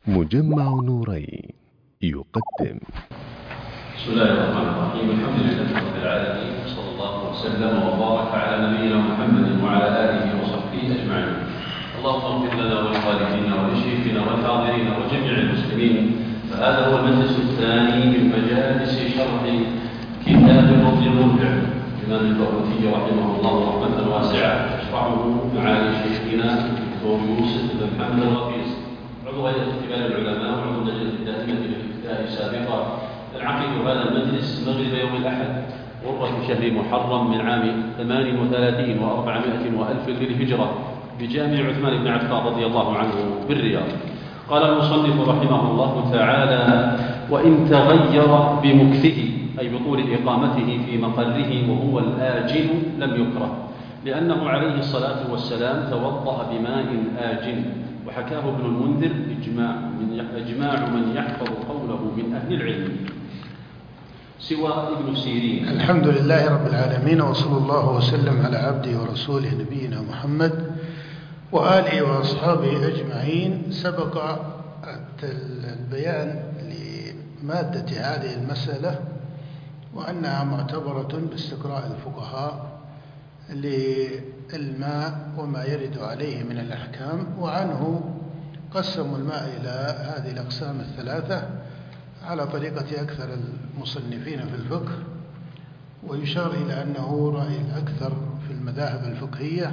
مجمع نورين يقدم. بسم الله الرحمن الرحيم. الحمد لله رب العالمين، صلى الله وسلم وبارك على نبينا محمد وعلى آله وصحبه أجمعين. اللهم اغفر لنا ولوالدينا ولشيخنا والحاضرين وجميع المسلمين. فهذا هو المجلس الثاني من مجالس شرح كتاب الرد المرجع الإمام البرمكي رحمه الله رحمة واسعة، يشرحه معالي شيخنا الدكتور يوسف بن محمد الرفيس، عضو هيئة اختبار العلماء وعضو اللجنة الدائمة للافتاء سابقا. نعقد هذا المجلس مغرب يوم الأحد غرة شهر محرم من عام 38 و400 وألف للهجرة بجامع عثمان بن عفان رضي الله عنه بالرياض. قال المصنف رحمه الله تعالى: وإن تغير بمكثه، أي بطول إقامته في مقره وهو الآجن، لم يكره، لأنه عليه الصلاة والسلام توضأ بماء آجن. وحكاه ابن المنذر إجماع من يحفظ قوله من أهل العلم سوى ابن سيرين. الحمد لله رب العالمين، وصلى الله وسلم على عبده ورسوله نبينا محمد وآله وأصحابه أجمعين. سبق البيان لمادة هذه المسألة وأنها معتبرة باستقراء الفقهاء للماء وما يرد عليه من الأحكام، وعنه قسموا الماء إلى هذه الأقسام الثلاثة على طريقة أكثر المصنفين في الفقه، ويشار إلى أنه رأي الأكثر في المذاهب الفقهية.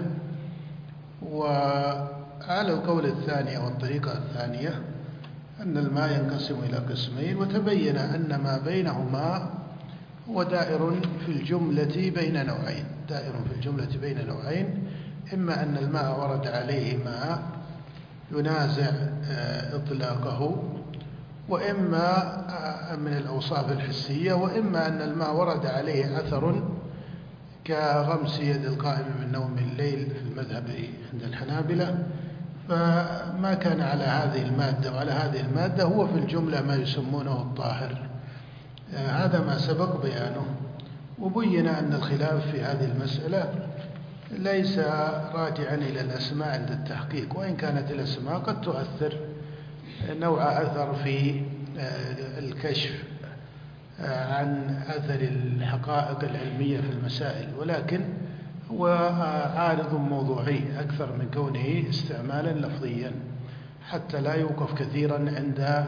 وعلى القول الثاني والطريقة الثانية أن الماء ينقسم إلى قسمين، وتبين أن ما بينهما هو دائر في الجملة بين نوعين، إما أن الماء ورد عليه ماء ينازع إطلاقه، وإما من الأوصاف الحسية، وإما أن الماء ورد عليه أثر كغمس يد القائم من نوم الليل في المذهب عند الحنابلة. فما كان على هذه المادة وعلى هذه المادة هو في الجملة ما يسمونه الطاهر. هذا ما سبق بيانه، وبين أن الخلاف في هذه المسألة ليس راجعا إلى الأسماء عند التحقيق، وإن كانت الأسماء قد تؤثر نوع أثر في الكشف عن أثر الحقائق العلمية في المسائل، ولكن هو عارض موضوعي أكثر من كونه استعمالا لفظيا، حتى لا يوقف كثيرا عند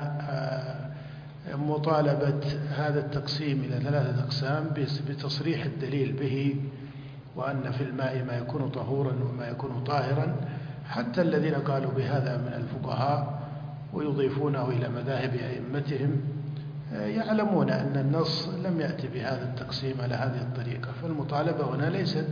مطالبة هذا التقسيم إلى ثلاثة أقسام بتصريح الدليل به، وأن في الماء ما يكون طهورا وما يكون طاهرا. حتى الذين قالوا بهذا من الفقهاء ويضيفونه إلى مذاهب أئمتهم يعلمون أن النص لم يأتي بهذا التقسيم على هذه الطريقة، فالمطالبة هنا ليست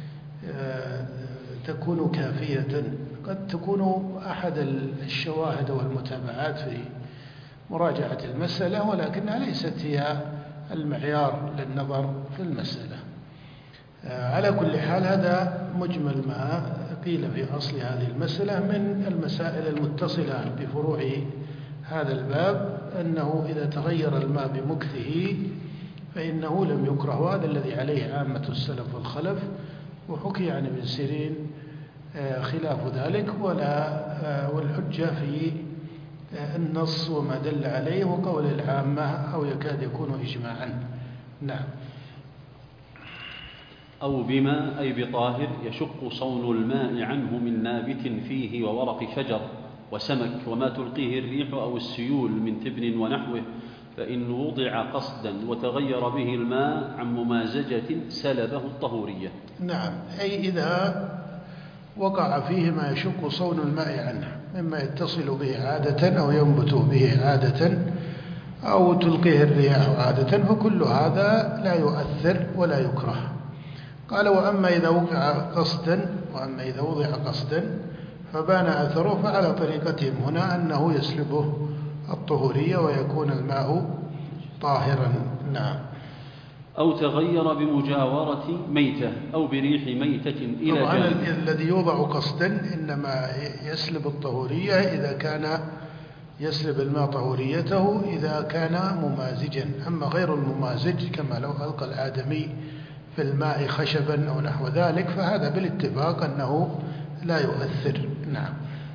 تكون كافية، قد تكون أحد الشواهد والمتابعات في مراجعة المسألة، ولكنها ليست هي المعيار للنظر في المسألة. على كل حال هذا مجمل ما قيل في أصل هذه المسألة من المسائل المتصلة بفروع هذا الباب، أنه إذا تغير الماء بمكثه فإنه لم يكره، وهذا الذي عليه عامة السلف والخلف. وحكي عن ابن سيرين خلاف ذلك، والحجة في النص وما دل عليه وقول العامة أو يكاد يكون إجماعا. نعم. أو بما أي بطاهر يشق صون الماء عنه من نابت فيه وورق شجر وسمك وما تلقيه الريح أو السيول من تبن ونحوه، فإن وضع قصدا وتغير به الماء عن ممازجة سلبه الطهورية. نعم، أي إذا وقع فيه ما يشق صون الماء عنه مما يتصل به عادة أو ينبت به عادة أو تلقيه الرياح عادة، فكل هذا لا يؤثر ولا يكره. قال: وأما إذا وضع قصدا فبان أثره، فعلى طريقتهم هنا أنه يسلبه الطهورية ويكون الماء طاهرا. نعم. أو تغير بمجاورة ميتة أو بريح ميتة إلى جانب. الذي يوضع قصدا إنما يسلب الطهورية إذا كان يسلب الماء طهوريته إذا كان ممازجا. أما غير الممازج كما لو ألقى الآدمي في الماء خشبا أو نحو ذلك فهذا بالاتفاق أنه لا يؤثر. نعم.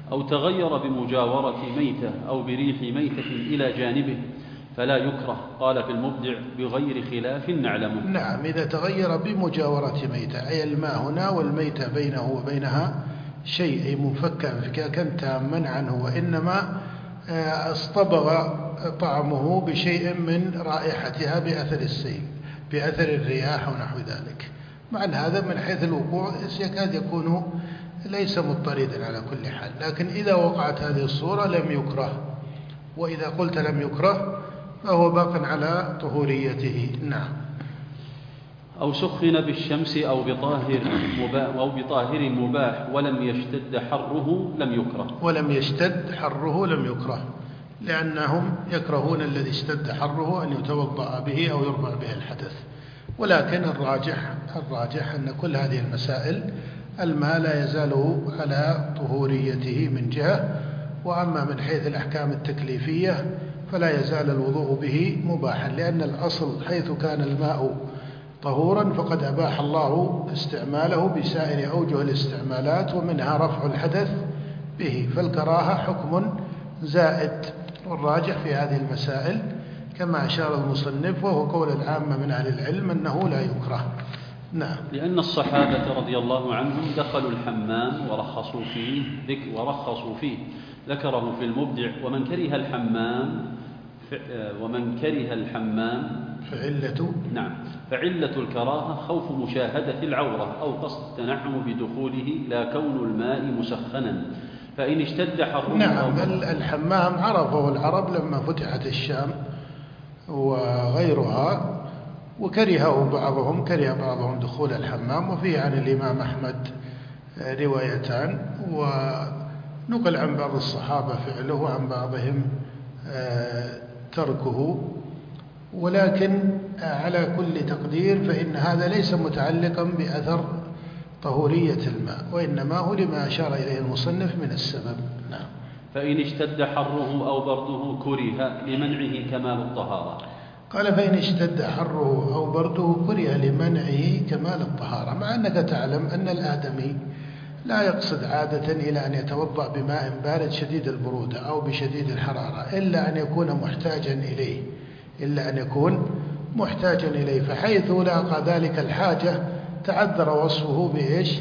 أو تغير بمجاورة ميتة أو بريح ميتة إلى جانبه فلا يكره. قال في المبدع بغير خلاف نعلمه. نعم، إذا تغير بمجاورة ميتة، أي الماء هنا والميتة بينه وبينها شيء منفكا تاما عنه، وإنما اصطبغ طعمه بشيء من رائحتها بأثر السيل، بأثر الرياح ونحو ذلك. مع أن هذا من حيث الوقوع يكاد يكون ليس مضطردا على كل حال، لكن إذا وقعت هذه الصورة لم يكره. وإذا قلت لم يكره فهو باق على طهوريته. نعم. أو سخن بالشمس أو بطاهر مباح ولم يشتد حره لم يكره. ولم يشتد حره لم يكره، لأنهم يكرهون الذي اشتد حره أن يتوضأ به أو يرفع به الحدث. ولكن الراجح أن كل هذه المسائل الماء لا يزال على طهوريته من جهة، وأما من حيث الأحكام التكليفية فلا يزال الوضوء به مباحا، لأن الأصل حيث كان الماء طهورا فقد أباح الله استعماله بسائر أوجه الاستعمالات، ومنها رفع الحدث به، فالكراهة حكم زائد. والراجح في هذه المسائل كما أشار المصنف، وهو قول العامة من أهل العلم، أنه لا يكره. نعم. لأن الصحابة رضي الله عنهم دخلوا الحمام ورخصوا فيه ذكره في المبدع. ومن كره الحمام فعلة الكراهة خوف مشاهدة العورة أو قصد التنعم بدخوله لا كون الماء مسخنا، فإن اشتد حره. نعم، الحمام عرفه العرب لما فتحت الشام وغيرها، وكره بعضهم دخول الحمام. وفيه عن الإمام أحمد روايتان، ونقل عن بعض الصحابة فعله وعن بعضهم تركه. ولكن على كل تقدير فإن هذا ليس متعلقا بأثر طهورية الماء، وإنما هو لما أشار إليه المصنف من السبب. نعم. فإن اشتد حره أو برده كره لمنعه كمال الطهارة. قال فإن اشتد حره أو برده كره لمنعه كمال الطهارة، مع أنك تعلم أن الآدمي لا يقصد عادة إلى أن يتوضأ بماء بارد شديد البرودة أو بشديد الحرارة إلا أن يكون محتاجا إليه، فحيث لاقى ذلك الحاجة تعذر وصفه بإيش؟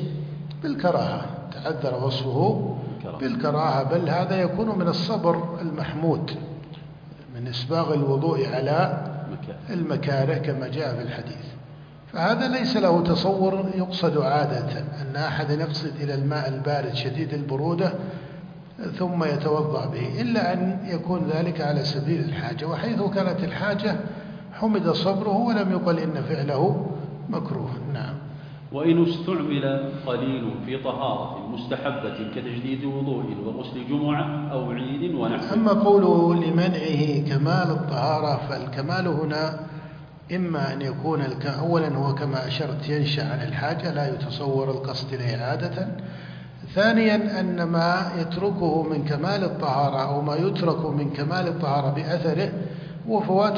بالكراهة. بل هذا يكون من الصبر المحمود، من إسباغ الوضوء على المكاره كما جاء في الحديث. فهذا ليس له تصور يقصد عادة أن أحد يقصد إلى الماء البارد شديد البرودة ثم يتوضأ به، إلا أن يكون ذلك على سبيل الحاجة، وحيث كانت الحاجة حمد صبره ولم يقل إن فعله مكروه. نعم. وإن استعمل قليل في طهارة مستحبة كتجديد وضوء وغسل جمعة أو عيد ونحوه. أما قوله لمنعه كمال الطهارة، فالكمال هنا إما أن يكون أولا هو كما أشرت ينشأ عن الحاجة لا يتصور القصد إليه عادة. ثانيا أن ما يتركه من كمال الطهارة أو ما يترك من كمال الطهارة بأثره هو فوات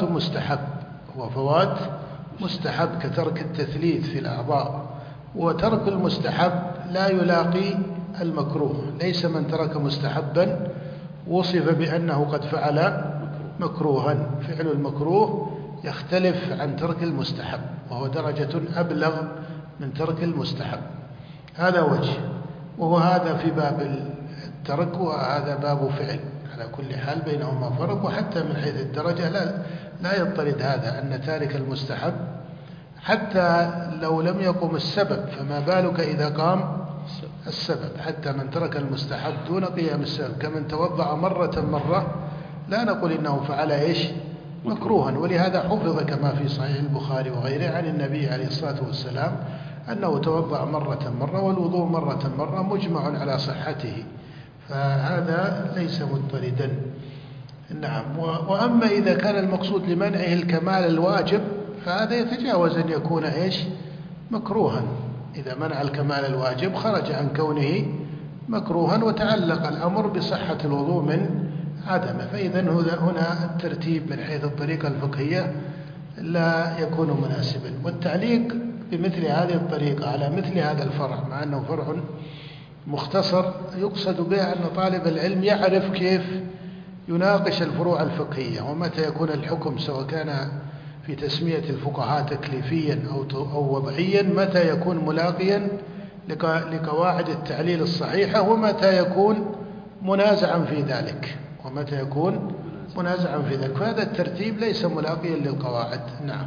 مستحب كترك التثليث في الأعضاء، وترك المستحب لا يلاقي المكروه. ليس من ترك مستحبا وصف بأنه قد فعل مكروها. فعل المكروه يختلف عن ترك المستحب، وهو درجة أبلغ من ترك المستحب. هذا وجه، وهو هذا في باب الترك وهذا باب فعل. على كل حال بينهما فرق، وحتى من حيث الدرجة لا يضطرد هذا أن تارك المستحب حتى لو لم يقم السبب، فما بالك إذا قام السبب. حتى من ترك المستحب دون قيام السبب كمن توضأ مرة لا نقول إنه فعل إيش؟ مكروها. ولهذا حفظ كما في صحيح البخاري وغيره عن النبي عليه الصلاة والسلام أنه توضأ مرة والوضوء مرة مجمع على صحته، فهذا ليس مضطردا. نعم. وأما إذا كان المقصود لمنعه الكمال الواجب فهذا يتجاوز أن يكون إيش؟ مكروها. إذا منع الكمال الواجب خرج عن كونه مكروها وتعلق الأمر بصحة الوضوء من عدمه، فإذا هنا الترتيب من حيث الطريقة الفقهية لا يكون مناسبا. والتعليق بمثل هذه الطريقة على مثل هذا الفرع، مع أنه فرع مختصر يقصد به أن طالب العلم يعرف كيف يناقش الفروع الفقهية، ومتى يكون الحكم سواء كان في تسمية الفقهاء تكليفيا أو وضعيا، متى يكون ملاقيا لقواعد التعليل الصحيحة، ومتى يكون منازعا في ذلك، فهذا الترتيب ليس ملاقيا للقواعد. نعم.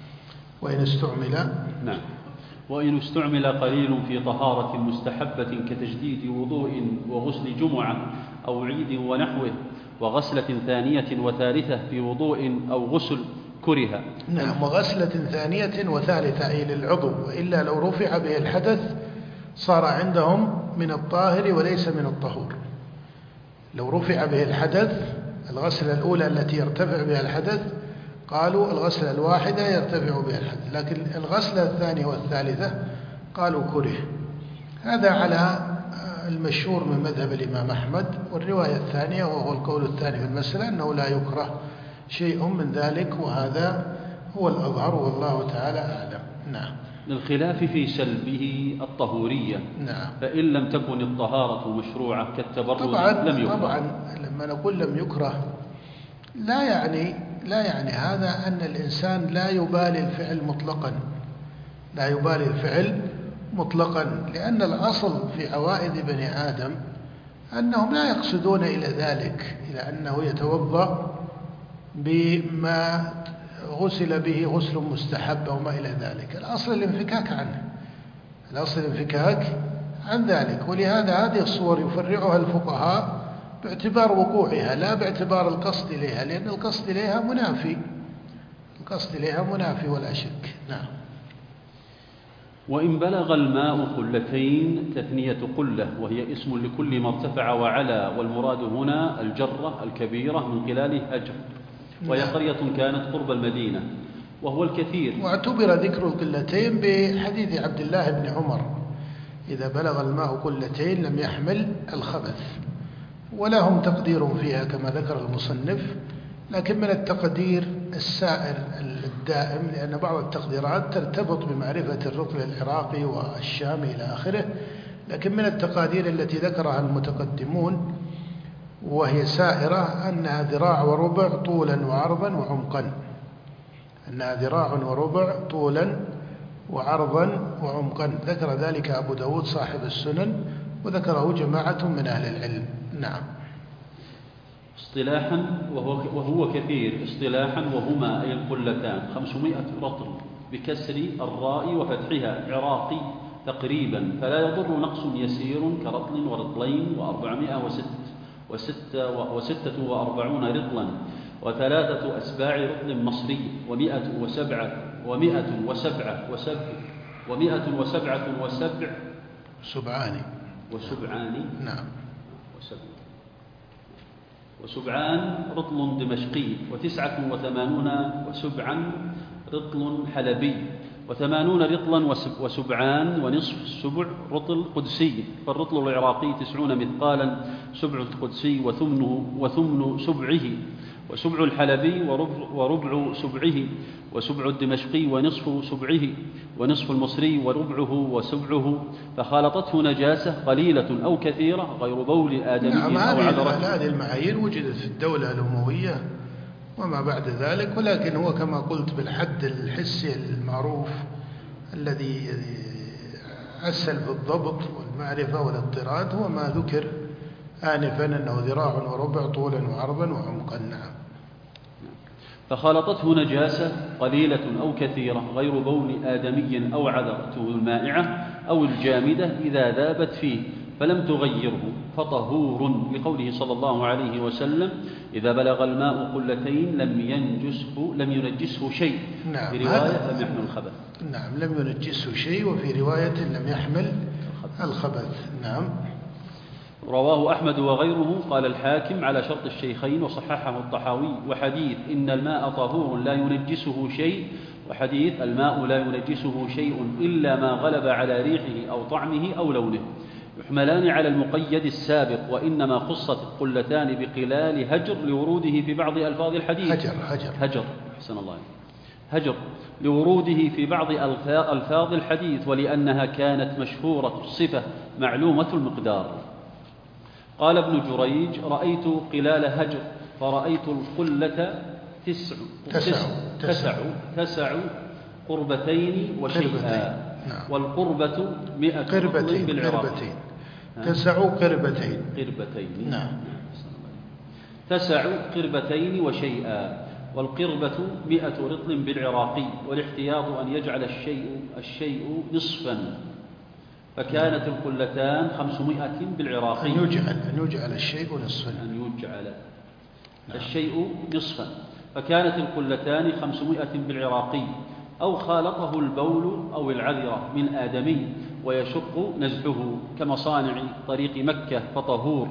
وإن استعمل قليل في طهارة مستحبة كتجديد وضوء وغسل جمعة أو عيد ونحوه، وغسلة ثانية وثالثة في وضوء أو غسل كره. نعم، وغسلة ثانية وثالثة أي للعضو، وإلا لو رفع به الحدث صار عندهم من الطاهر وليس من الطهور. لو رفع به الحدث، الغسلة الأولى التي يرتفع بها الحدث قالوا الغسلة الواحدة يرتفع بها الحدث، لكن الغسلة الثانية والثالثة قالوا كره. هذا على المشهور من مذهب الإمام أحمد. والرواية الثانية وهو القول الثاني في المسألة أنه لا يكره شيء من ذلك، وهذا هو الأظهر والله تعالى أعلم. نعم. للخلاف في سلبه الطهورية. نعم. فإن لم تكن الطهارة مشروعة كالتبرد لم يكره. طبعا لما نقول لم يكره لا يعني هذا أن الإنسان لا يبالي الفعل مطلقا، لأن الأصل في عوائد بني آدم أنهم لا يقصدون إلى ذلك، إلى أنه يتوضأ بما غسل به غسل مستحب أو ما إلى ذلك. الأصل الانفكاك عن ذلك. ولهذا هذه الصور يفرعها الفقهاء باعتبار وقوعها لا باعتبار القصد إليها، لأن القصد إليها منافي ولا شك. نعم. وإن بلغ الماء قلتين، تثنية قلة وهي اسم لكل ما ارتفع وعلى، والمراد هنا الجرة الكبيرة من خلال هجر، وهي قرية كانت قرب المدينة، وهو الكثير. واعتبر ذكر القلتين بحديث عبد الله بن عمر: إذا بلغ الماء قلتين لم يحمل الخبث. ولهم تقدير فيها كما ذكر المصنف، لكن من التقدير السائر الدائم، لأن بعض التقديرات ترتبط بمعرفة الرطل العراقي والشامي إلى آخره، لكن من التقادير التي ذكرها المتقدمون وهي سائرة أنها ذراع وربع طولا وعرضا وعمقا. ذكر ذلك أبو داود صاحب السنن، وذكره جماعة من أهل العلم. نعم. اصطلاحا وهو كثير اصطلاحا، وهما أي القلتان 500 رطل بكسر الراء وفتحها عراقي تقريبا، فلا يضر نقص يسير كرطل ورطلين و446 رطلا، وثلاثة أسباع رطل مصري، وسبعان. نعم. وسبعان رطل دمشقي، 89 وسبعا رطل حلبي، 80 رطلا وسبعان ونصف السبع رطل قدسي، فالرطل العراقي 90 مثقالا سبع القدسي وثمن سبعه، وسبع الحلبي وربع سبعه، وسبع الدمشقي ونصف سبعه، ونصف المصري وربعه وسبعه، فخالطته نجاسة قليلة أو كثيرة غير بول آدمي أو عذرة. هذه المعايير وجدت في الدولة الأموية وما بعد ذلك، ولكن هو كما قلت بالحد الحسي المعروف الذي أسهل في الضبط والمعرفة والاضطراد هو ما ذكر آنفا أنه ذراع وربع طولا وعرضا وعمقا. نعم. فخالطته نجاسة قليلة أو كثيرة غير بول آدمي أو عذرته المائعة أو الجامدة إذا ذابت فيه فلم تغيره فطهور، لقوله صلى الله عليه وسلم: إذا بلغ الماء قلتين لم ينجسه شيء. نعم. في رواية لم يحمل الخبث. نعم، لم ينجسه شيء، وفي رواية لم يحمل الخبث. نعم. رواه أحمد وغيره. قال الحاكم على شرط الشيخين وصححه الطحاوي. وحديث إن الماء طهور لا ينجسه شيء، وحديث الماء لا ينجسه شيء إلا ما غلب على ريحه أو طعمه أو لونه، يحملان على المقيد السابق، وإنما خصت القلتان بقلال هجر لوروده في بعض ألفاظ الحديث. هجر. أحسن الله. هجر لوروده في بعض ألفاظ الحديث ولأنها كانت مشهورة الصفة معلومة المقدار. قال ابن جريج: رأيت قلال هجر فرأيت القلة تسع قربتين وشيئا، والقربة 100 رطل بالعراق. تسع قربتين. نعم. تسع قربتين وشيئا، والقربة 100 رطل بالعراقي، والاحتياط أن يجعل الشيء نصفا، فكانت القلتان 500 بالعراقي. أن يجعل الشيء نصفا. الشيء نصفا، فكانت القلتان 500 بالعراقي. أو خالطه البول أو العذرة من آدمي ويشق نزحه كمصانع طريق مكة فطهور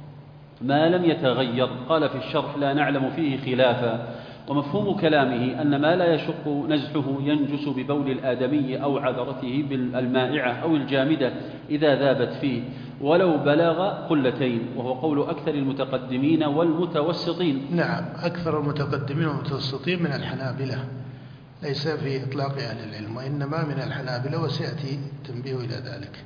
ما لم يتغير. قال في الشرح: لا نعلم فيه خلافا. ومفهوم كلامه أن ما لا يشق نزحه ينجس ببول الآدمي أو عذرته بالمائعة أو الجامدة إذا ذابت فيه ولو بلغ قلتين، وهو قول أكثر المتقدمين والمتوسطين. نعم، أكثر المتقدمين والمتوسطين من الحنابلة، ليس في إطلاق أهل العلم، وإنما من الحنابلة، وسيأتي تنبيه إلى ذلك.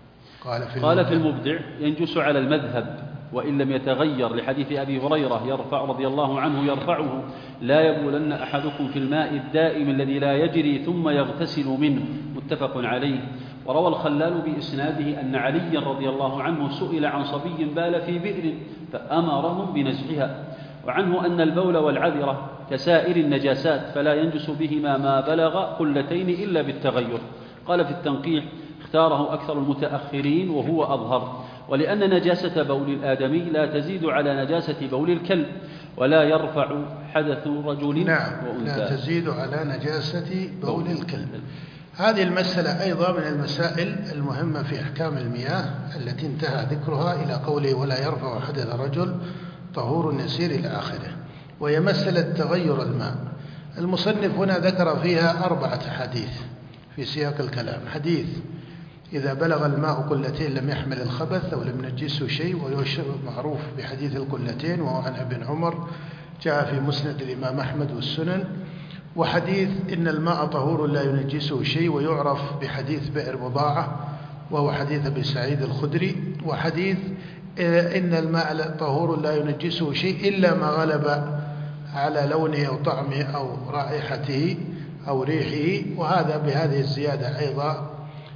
قال في المبدع: ينجس على المذهب وإن لم يتغير، لحديث أبي هريرة يرفع رضي الله عنه يرفعه: لا يبولن أحدكم في الماء الدائم الذي لا يجري ثم يغتسل منه، متفق عليه. وروى الخلال بإسناده أن علي رضي الله عنه سئل عن صبي بال في بئر فأمرهم بنزعها، وعنه أن البول والعذرة كسائر النجاسات فلا ينجس بهما ما بلغ قلتين إلا بالتغير. قال في التنقيح: اختاره أكثر المتأخرين وهو أظهر، ولأن نجاسة بول الآدمي لا تزيد على نجاسة بول الكلب، ولا يرفع حدث رجل وأنثى. لا تزيد على نجاسة بول الكلب. هذه المسألة أيضا من المسائل المهمة في أحكام المياه التي انتهى ذكرها إلى قوله: ولا يرفع حدث رجل طهور يسير إلى آخره، وهي مسألة تغير الماء. المصنف هنا ذكر فيها 4 حديث في سياق الكلام. حديث إذا بلغ الماء قلتين لم يحمل الخبث أو لم ينجسه شيء، وهو معروف بحديث القلتين، وهو عن ابن عمر جاء في مسند الإمام أحمد والسنن. وحديث إن الماء طهور لا ينجسه شيء، ويعرف بحديث بئر بضاعة، وهو حديث أبي سعيد الخدري. وحديث إن الماء طهور لا ينجسه شيء إلا ما غلب على لونه أو طعمه أو رائحته أو ريحه، وهذا بهذه الزيادة أيضا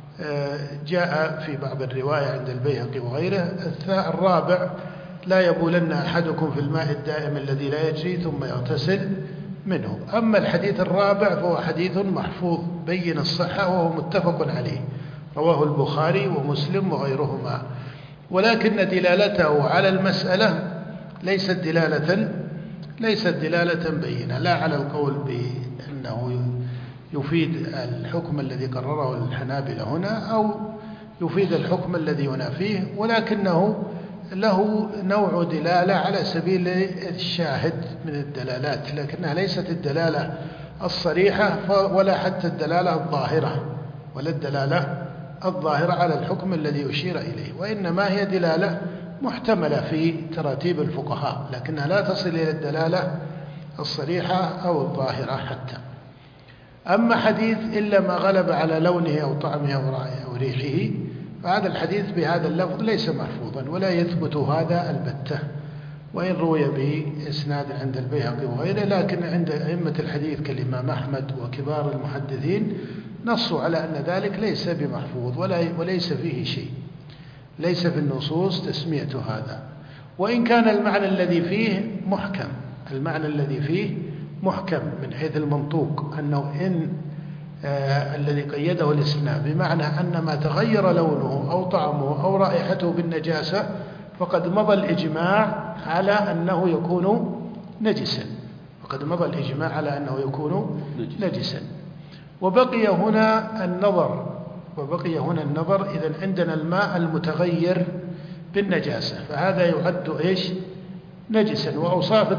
جاء في بعض الرواية عند البيهقي وغيره. الرابع: لا يبولن أحدكم في الماء الدائم الذي لا يجري ثم يغتسل منه. أما الحديث الرابع فهو حديث محفوظ بين الصحة، وهو متفق عليه، رواه البخاري ومسلم وغيرهما، ولكن دلالته على المسألة ليست دلالة بينة، لا على القول بأنه يفيد الحكم الذي قرره الحنابلة هنا أو يفيد الحكم الذي ينافيه، ولكنه له نوع دلالة على سبيل الشاهد من الدلالات، لكنها ليست الدلالة الصريحة ولا حتى الدلالة الظاهرة على الحكم الذي يشير إليه، وإنما هي دلالة محتملة في تراتيب الفقهاء، لكنها لا تصل إلى الدلالة الصريحة أو الظاهرة حتى. أما حديث إلا ما غلب على لونه أو طعمه أو ريحه، فهذا الحديث بهذا اللفظ ليس محفوظا ولا يثبت هذا البتة، وإن روي بإسناد عند البيهقي وغيره، لكن عند أئمة الحديث كالإمام أحمد وكبار المحدثين نصوا على أن ذلك ليس بمحفوظ وليس فيه شيء، ليس في النصوص تسمية هذا، وإن كان المعنى الذي فيه محكم من حيث المنطوق، أنه إن الذي قيده الإسلام بمعنى أن ما تغير لونه أو طعمه أو رائحته بالنجاسة فقد مضى الإجماع على أنه يكون نجسا. وبقي هنا النظر إذا عندنا الماء المتغير بالنجاسة فهذا يعد نجسا. وأوصاف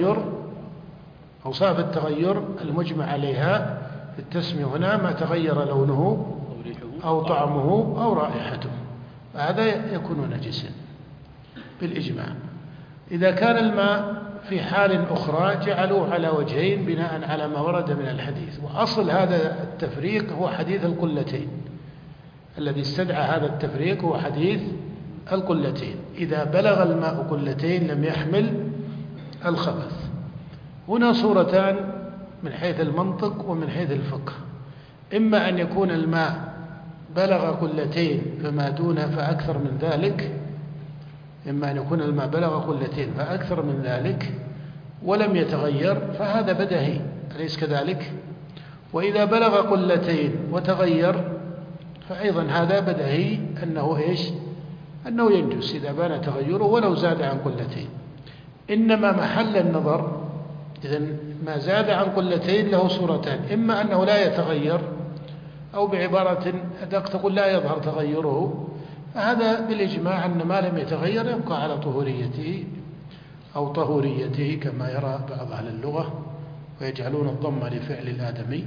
التغير المجمع عليها في التسمية هنا ما تغير لونه أو طعمه أو رائحته، فهذا يكون نجسا بالإجماع. إذا كان الماء في حال أخرى جعلوه على وجهين بناء على ما ورد من الحديث. وأصل هذا التفريق هو حديث القلتين، الذي استدعى هذا التفريق هو حديث القلتين. إذا بلغ الماء قلتين لم يحمل الخبث. هنا صورتان من حيث المنطق ومن حيث الفقه: إما أن يكون الماء بلغ قلتين فما دون فأكثر من ذلك، إما أن يكون الماء بلغ قلتين فأكثر من ذلك ولم يتغير، فهذا بدهي، أليس كذلك؟ وإذا بلغ قلتين وتغير فأيضا هذا بدهي أنه إيش؟ أنه ينجس إذا بان تغيره ولو زاد عن قلتين. إنما محل النظر إذن ما زاد عن قلتين له صورتان: إما أنه لا يتغير، أو بعبارة أدق تقول لا يظهر تغيره، فهذا بالإجماع أن ما لم يتغير يبقى على طهوريته أو طهوريته كما يرى بعض أهل اللغة، ويجعلون الضم لفعل الآدمي.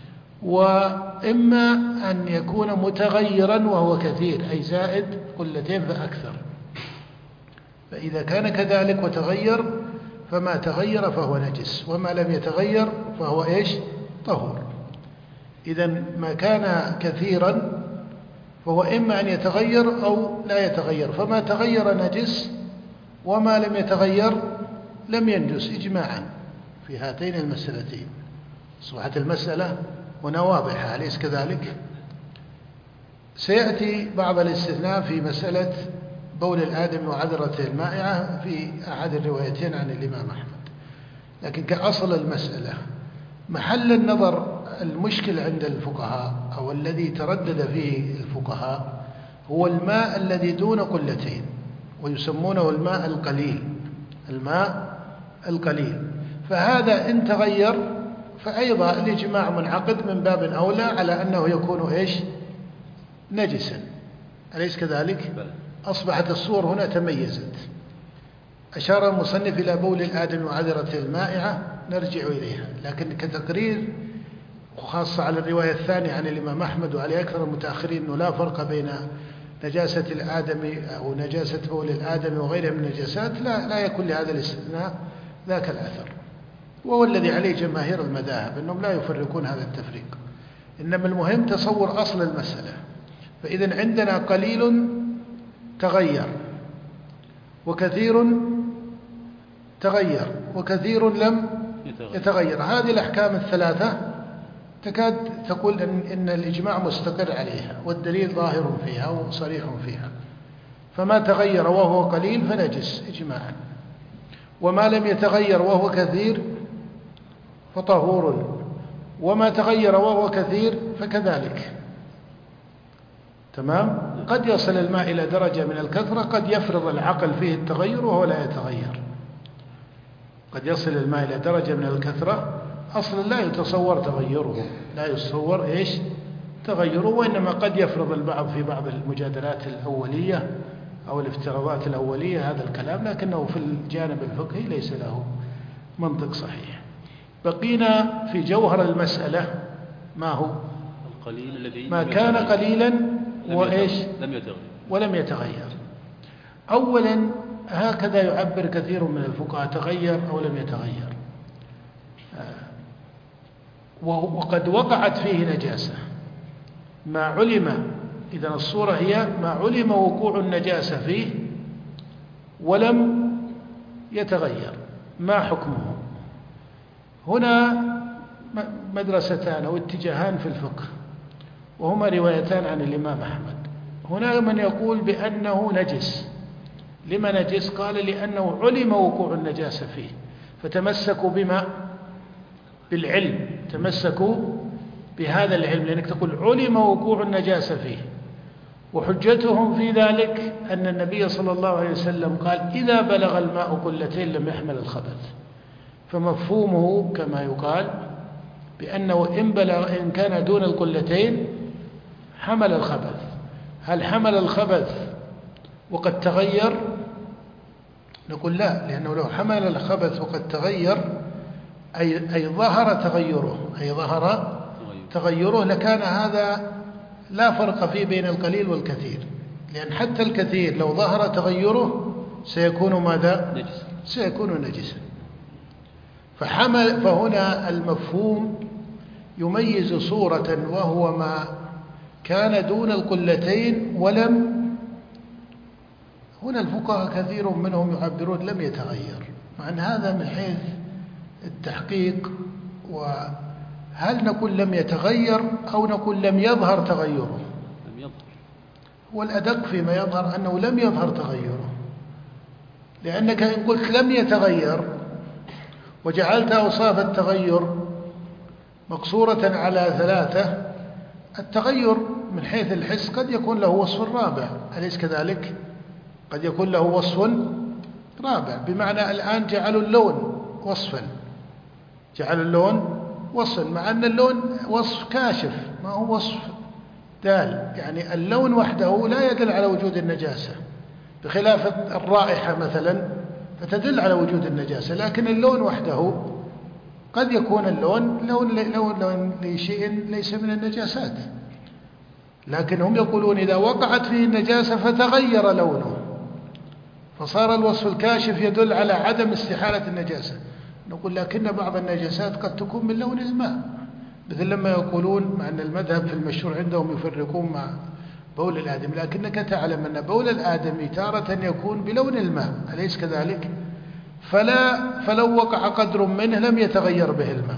وإما أن يكون متغيرا وهو كثير، أي زائد قلتين فأكثر، فإذا كان كذلك وتغير فما تغير فهو نجس، وما لم يتغير فهو إيش؟ طهور. إذن ما كان كثيرا فهو إما أن يتغير أو لا يتغير، فما تغير نجس وما لم يتغير لم ينجس إجماعا في هاتين المسألتين. أصبحت المسألة هنا واضحة، أليس كذلك؟ سيأتي بعض الاستثناء في مسألة بول الآدم وعذرته المائعة في أحد الروايتين عن الإمام أحمد، لكن كأصل المسألة محل النظر المشكل عند الفقهاء أو الذي تردد فيه الفقهاء هو الماء الذي دون قلتين، ويسمونه الماء القليل، الماء القليل. فهذا إن تغير فأيضا الإجماع منعقد من باب أولى على أنه يكون إيش؟ نجسا، أليس كذلك؟ أصبحت الصور هنا تميزت. أشار المصنف إلى بول الآدم وعذرته المائعة، نرجع إليها، لكن كتقرير وخاصة على الرواية الثانية عن الإمام أحمد وعلى أكثر المتأخرين أنه لا فرق بين نجاسة الآدم أو نجاسة بول الآدم وغيرها من النجاسات، لا يكون لهذا الاستثناء ذاك الأثر، وهو الذي عليه جماهير المذاهب أنهم لا يفرقون هذا التفريق. إنما المهم تصور أصل المسألة. فإذا عندنا قليل تغير، وكثير تغير، وكثير لم يتغير. هذه الأحكام الثلاثة تكاد تقول إن الإجماع مستقر عليها، والدليل ظاهر فيها وصريح فيها. فما تغير وهو قليل فنجس إجماعا، وما لم يتغير وهو كثير فطهور، وما تغير وهو كثير فكذلك. تمام؟ قد يصل الماء إلى درجة من الكثرة قد يفرض العقل فيه التغير وهو لا يتغير. قد يصل الماء إلى درجة من الكثرة أصلا لا يتصور تغيره، لا يتصور إيش؟ تغيره، وإنما قد يفرض البعض في بعض المجادلات الأولية أو الافتراضات الأولية هذا الكلام، لكنه في الجانب الفقهي ليس له منطق صحيح. بقينا في جوهر المسألة ما هو؟ القليل الذي ما كان قليلا وإيش؟ ولم يتغير. أولا هكذا يعبر كثير من الفقهاء: تغير أو لم يتغير. وقد وقعت فيه نجاسة ما علم، إذا الصورة هي ما علم وقوع النجاسة فيه ولم يتغير، ما حكمه؟ هنا مدرستان أو اتجاهان في الفقه، وهما روايتان عن الإمام أحمد. هنا من يقول بأنه نجس. لما نجس؟ قال لأنه علم وقوع النجاسة فيه، فتمسكوا بما؟ بالعلم، تمسكوا بهذا العلم، لأنك تقول علم وقوع النجاسة فيه. وحجتهم في ذلك أن النبي صلى الله عليه وسلم قال: إذا بلغ الماء قلتين لم يحمل الخبث. فمفهومه كما يقال بأنه إن كان دون القلتين حمل الخبث. هل حمل الخبث وقد تغير؟ نقول لا، لأنه لو حمل الخبث وقد تغير أي ظهر تغيره لكان هذا لا فرق فيه بين القليل والكثير، لأن حتى الكثير لو ظهر تغيره سيكون ماذا؟ سيكون نجسا. فهنا المفهوم يميز صورة وهو ما كان دون القلتين هنا الفقهاء كثير منهم يعبرون لم يتغير، مع أن هذا من حيث التحقيق، وهل نقول لم يتغير أو نقول لم يظهر تغيره؟ لم يظهر. والأدق فيما يظهر أنه لم يظهر تغيره، لأنك إن قلت لم يتغير وجعلت أوصاف التغير مقصورة على 3، التغير من حيث الحس قد يكون له وصف رابع، أليس كذلك؟ قد يكون له وصف رابع، بمعنى الآن جعلوا اللون وصفا، جعلوا اللون وصفا، مع أن اللون وصف كاشف ما هو وصف دال، يعني اللون وحده لا يدل على وجود النجاسة، بخلاف الرائحة مثلا فتدل على وجود النجاسة، لكن اللون وحده قد يكون اللون لون لشيء ليس من النجاسات، لكن هم يقولون إذا وقعت فيه النجاسة فتغير لونه فصار الوصف الكاشف يدل على عدم استحالة النجاسة، نقول لكن بعض النجاسات قد تكون من لون الماء، مثل لما يقولون مع أن المذهب في المشهور عندهم يفرقون مع بول الآدمي، لكنك تعلم أن بول الآدمي تارة يكون بلون الماء، أليس كذلك؟ فلو وقع قدر منه لم يتغير به الماء،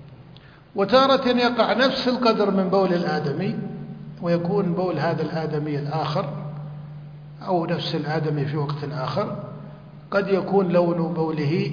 وتارة يقع نفس القدر من بول الآدمي ويكون بول هذا الآدمي الآخر أو نفس الآدمي في وقت آخر قد يكون لون بوله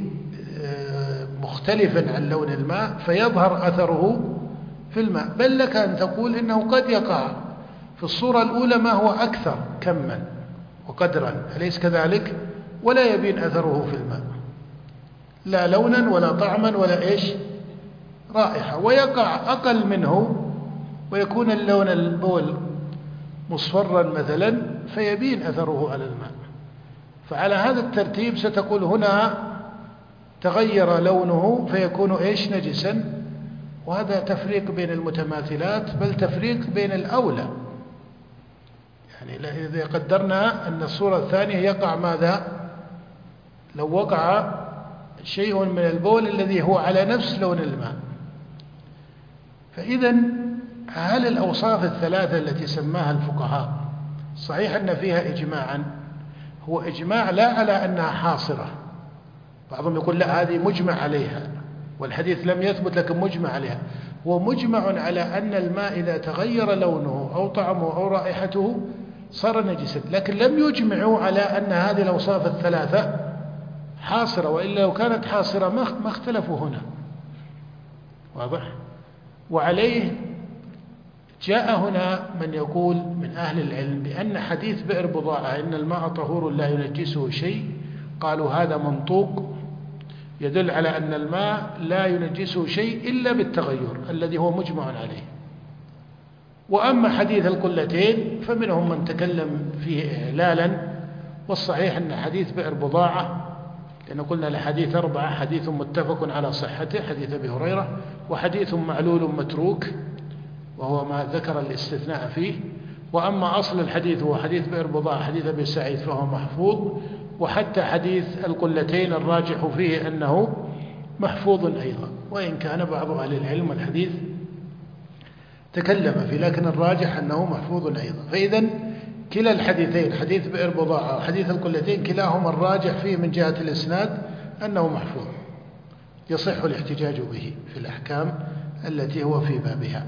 مختلفا عن لون الماء فيظهر أثره في الماء، بل لك أن تقول إنه قد يقع في الصورة الأولى ما هو أكثر كما وقدرا، أليس كذلك؟ ولا يبين أثره في الماء لا لونا ولا طعما ولا رائحة، ويقع أقل منه ويكون اللون البول مصفرا مثلا فيبين أثره على الماء، فعلى هذا الترتيب ستقول هنا تغير لونه فيكون نجسا، وهذا تفريق بين المتماثلات بل تفريق بين الأولى، يعني إذا قدرنا أن الصورة الثانية يقع ماذا؟ لو وقع شيء من البول الذي هو على نفس لون الماء، فإذا هل الأوصاف الثلاثة التي سماها الفقهاء صحيح أن فيها إجماعا؟ هو إجماع لا على أنها حاصرة، بعضهم يقول لا هذه مجمع عليها والحديث لم يثبت لكن مجمع عليها، هو مجمع على أن الماء إذا تغير لونه أو طعمه أو رائحته صار نجسا، لكن لم يجمعوا على أن هذه الأوصاف الثلاثة حاصرة، وإلا لو كانت حاصرة ما اختلفوا هنا، واضح؟ وعليه جاء هنا من يقول من أهل العلم بأن حديث بئر بضاعة إن الماء طهور لا ينجسه شيء، قالوا هذا منطوق يدل على أن الماء لا ينجسه شيء إلا بالتغير الذي هو مجمع عليه. وأما حديث القلتين فمنهم من تكلم فيه إعلالا، والصحيح أن حديث بئر بضاعة، لأن قلنا الحديث 4، حديث متفق على صحته حديث أبي هريرة، وحديث معلول متروك وهو ما ذكر الاستثناء فيه، وأما أصل الحديث هو حديث بئر بضاعة حديث أبي سعيد فهو محفوظ، وحتى حديث القلتين الراجح فيه أنه محفوظ أيضا، وإن كان بعض أهل العلم الحديث تكلم فيه، لكن الراجح أنه محفوظ أيضا. فإذا كلا الحديثين حديث بئر بضاعة وحديث القلتين كلاهما الراجح فيه من جهة الإسناد أنه محفوظ يصح الاحتجاج به في الأحكام التي هو في بابها.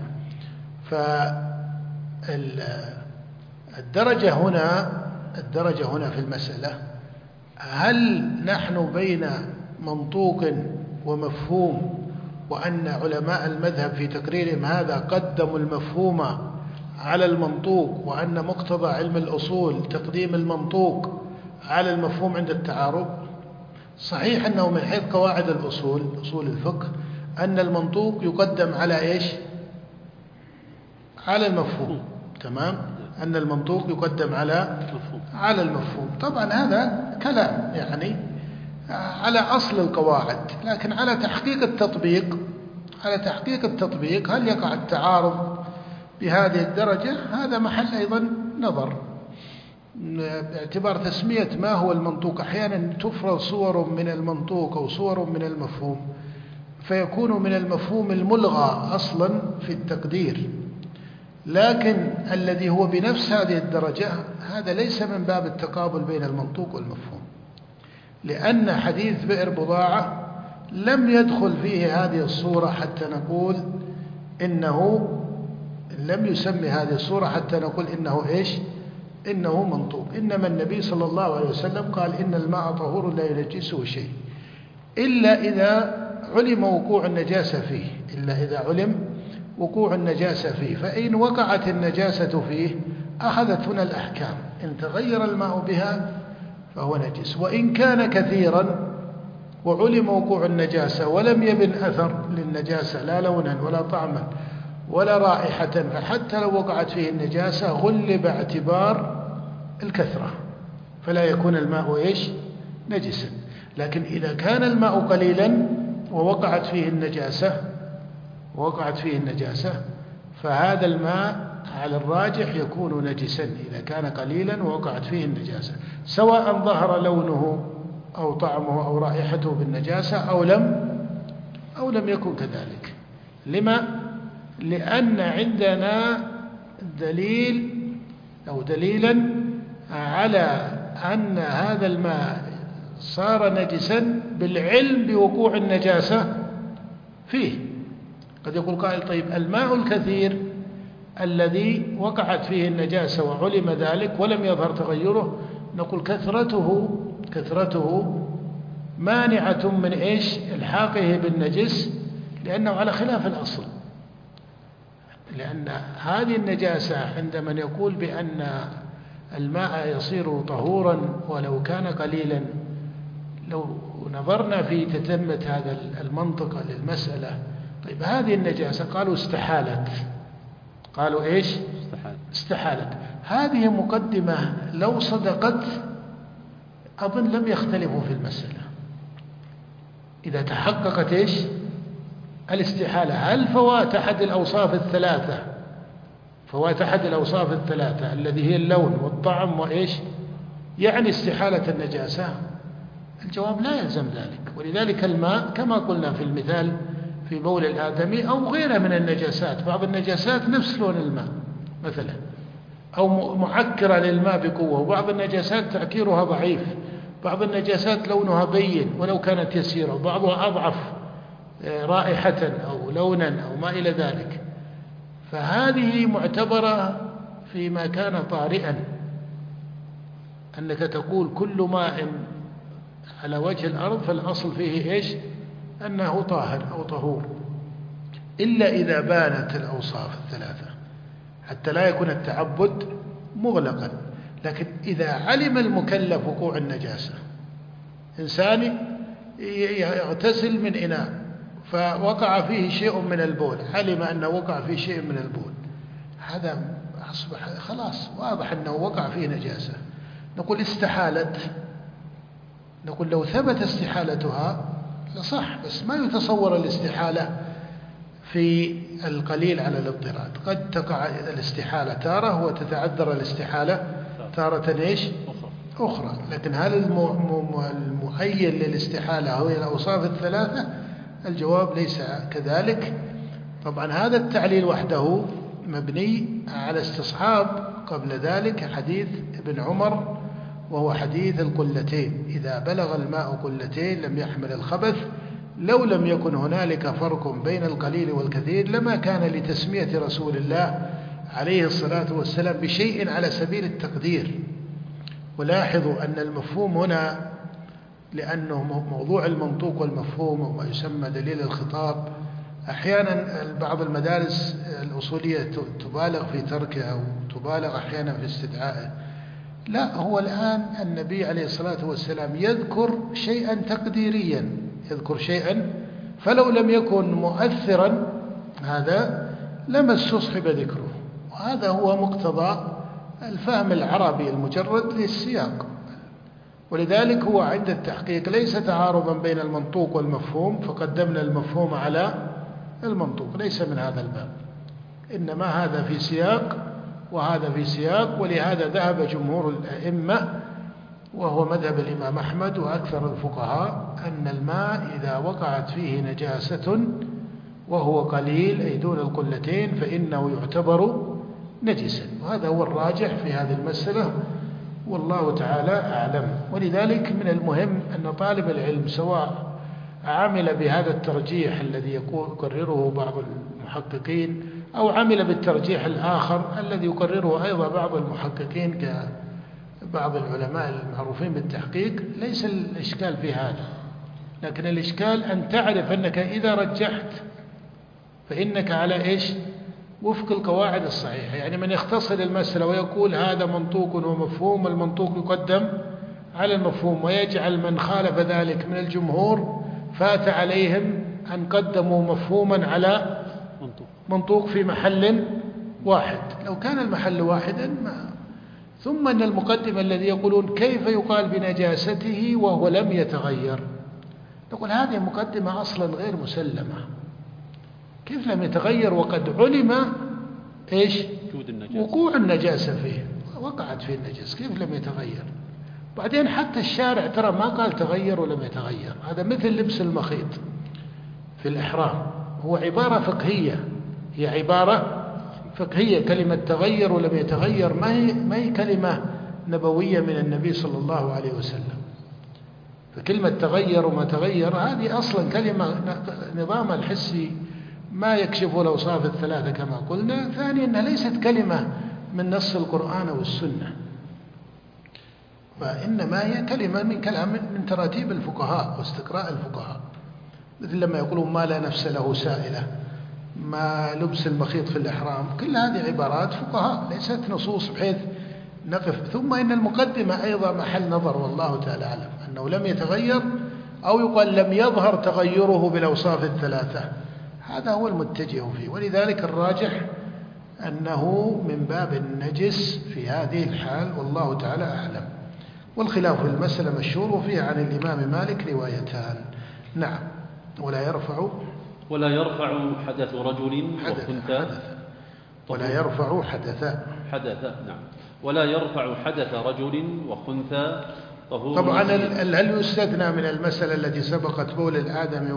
فالدرجة هنا في المسألة هل نحن بين منطوق ومفهوم، وأن علماء المذهب في تقريرهم هذا قدموا المفهوم على المنطوق، وأن مقتضى علم الأصول تقديم المنطوق على المفهوم عند التعارض؟ صحيح أنه من حيث قواعد الأصول أصول الفقه أن المنطوق يقدم على على المفهوم، تمام؟ أن المنطوق يقدم على المفهوم. طبعا هذا كلام يعني على أصل القواعد، لكن على تحقيق التطبيق هل يقع التعارض بهذه الدرجة؟ هذا محل أيضا نظر، باعتبار تسمية ما هو المنطوق. أحيانا تفرض صور من المنطوق أو صور من المفهوم، فيكون من المفهوم الملغى أصلا في التقدير. لكن الذي هو بنفس هذه الدرجة هذا ليس من باب التقابل بين المنطوق والمفهوم، لأن حديث بئر بضاعة لم يدخل فيه هذه الصورة حتى نقول إنه لم يسمي هذه الصورة حتى نقول إنه إيش؟ إنه منطوق. إنما النبي صلى الله عليه وسلم قال إن الماء طهور لا ينجسه شيء إلا إذا علم وقوع النجاسة فيه، إلا إذا علم وقوع النجاسة فيه. فإن وقعت النجاسة فيه أخذت هنا الأحكام، إن تغير الماء بها فهو نجس، وإن كان كثيرا وعلم وقوع النجاسة ولم يبن أثر للنجاسة لا لونا ولا طعما ولا رائحة، فحتى لو وقعت فيه النجاسة غلب اعتبار الكثرة فلا يكون الماء إيش؟ نجسا. لكن إذا كان الماء قليلا ووقعت فيه النجاسة فهذا الماء على الراجح يكون نجسا إذا كان قليلا ووقعت فيه النجاسة، سواء ظهر لونه أو طعمه أو رائحته بالنجاسة أو لم يكن كذلك. لما؟ لأن عندنا دليل أو دليلا على أن هذا الماء صار نجسا بالعلم بوقوع النجاسة فيه. قد يقول قائل طيب الماء الكثير الذي وقعت فيه النجاسة وعلم ذلك ولم يظهر تغيره، نقول كثرته مانعة من إيش؟ الحاقه بالنجس، لأنه على خلاف الأصل. لأن هذه النجاسة عندما يقول بأن الماء يصير طهورا ولو كان قليلا، لو نظرنا في تتمة هذا المنطق للمسألة، طيب هذه النجاسة قالوا استحالت، قالوا إيش؟ استحالت. هذه مقدمة لو صدقت أظن لم يختلفوا في المسألة. إذا تحققت إيش؟ الاستحالة، هل فوات أحد الأوصاف الثلاثة الذي هي اللون والطعم وإيش يعني استحالة النجاسة؟ الجواب لا يلزم ذلك. ولذلك الماء كما قلنا في المثال في بول الآدمي أو غيره من النجاسات، بعض النجاسات نفس لون الماء مثلا أو معكرة للماء بقوة، وبعض النجاسات تعكيرها ضعيف، بعض النجاسات لونها بين ولو كانت يسيرة، وبعضها أضعف رائحة أو لونا أو ما إلى ذلك. فهذه معتبرة فيما كان طارئا، أنك تقول كل ماء على وجه الأرض فالأصل فيه إيش؟ أنه طاهر أو طهور، إلا إذا بانت الأوصاف الثلاثة حتى لا يكون التعبد مغلقا. لكن إذا علم المكلف وقوع النجاسة، إنسان يغتسل من إناء فوقع فيه شيء من البول، علم أنه وقع فيه شيء من البول، هذا أصبح خلاص واضح أنه وقع فيه نجاسة، نقول استحالت، نقول لو ثبت استحالتها لصح، بس ما يتصور الاستحالة في القليل على الاضطراد. قد تقع الاستحالة تارة وتتعذر الاستحالة تارة إيش؟ أخرى. لكن هل المعين للاستحالة هو الأوصاف الثلاثة؟ الجواب ليس كذلك. طبعا هذا التعليل وحده مبني على استصحاب قبل ذلك حديث ابن عمر، وهو حديث القلتين، إذا بلغ الماء قلتين لم يحمل الخبث. لو لم يكن هنالك فرق بين القليل والكثير لما كان لتسمية رسول الله عليه الصلاة والسلام بشيء على سبيل التقدير. ولاحظوا أن المفهوم هنا، لأنه موضوع المنطوق والمفهوم وما يسمى دليل الخطاب، أحيانا بعض المدارس الأصولية تبالغ في تركها وتبالغ أحيانا في استدعائه. لا، هو الآن النبي عليه الصلاة والسلام يذكر شيئا تقديريا، يذكر شيئا، فلو لم يكن مؤثرا هذا لما استصحب ذكره. وهذا هو مقتضى الفهم العربي المجرد للسياق. ولذلك هو عند التحقيق ليس تعارضا بين المنطوق والمفهوم فقدمنا المفهوم على المنطوق، ليس من هذا الباب، إنما هذا في سياق وهذا في سياق. ولهذا ذهب جمهور الأئمة وهو مذهب الإمام أحمد وأكثر الفقهاء، أن الماء إذا وقعت فيه نجاسة وهو قليل أي دون القلتين فإنه يعتبر نجسا، وهذا هو الراجح في هذه المسألة والله تعالى أعلم. ولذلك من المهم أن طالب العلم سواء عمل بهذا الترجيح الذي يقرره بعض المحققين أو عمل بالترجيح الآخر الذي يقرره أيضا بعض المحققين كبعض العلماء المعروفين بالتحقيق، ليس الإشكال في هذا، لكن الإشكال أن تعرف أنك إذا رجحت فإنك على إيش؟ وفق القواعد الصحيحة. يعني من يختصر المسألة ويقول هذا منطوق ومفهوم، المنطوق يقدم على المفهوم، ويجعل من خالف ذلك من الجمهور فات عليهم أن قدموا مفهوما على منطوق في محل واحد. لو كان المحل واحدا ما. ثم أن المقدم الذي يقولون كيف يقال بنجاسته وهو لم يتغير، نقول هذه مقدمة أصلا غير مسلمة. كيف لم يتغير وقد علم إيش؟ وقوع النجاسة فيه، وقعت فيه النجاسة، كيف لم يتغير؟ بعدين حتى الشارع ترى ما قال تغير ولم يتغير، هذا مثل لبس المخيط في الإحرام، هو عبارة فقهية، هي عبارة فقهية. كلمة تغير ولم يتغير ما هي كلمة نبوية من النبي صلى الله عليه وسلم. فكلمة تغير وما تغير هذه أصلا كلمة نظام الحسي ما يكشف الأوصاف الثلاثة كما قلنا. ثانيا أنها ليست كلمة من نص القرآن والسنة، وإنما هي كلمة من كلام من تراتيب الفقهاء واستقراء الفقهاء، مثل لما يقولون ما لا نفس له سائلة، ما لبس المخيط في الإحرام، كل هذه عبارات فقهاء ليست نصوص بحيث نقف. ثم إن المقدمة أيضا محل نظر والله تعالى أعلم، أنه لم يتغير أو يقال لم يظهر تغيره بالأوصاف الثلاثة، هذا هو المتجه فيه. ولذلك الراجح أنه من باب النجس في هذه الحال والله تعالى أعلم. والخلاف في المسألة مشهور، وفيه عن الإمام مالك روايتان. نعم. ولا يرفع حدث رجل وخنثى. ولا يرفع حدث نعم. ولا يرفع حدث رجل وخنثى طهور. طبعا هل يستثنى من المسألة التي سبقت بول الآدم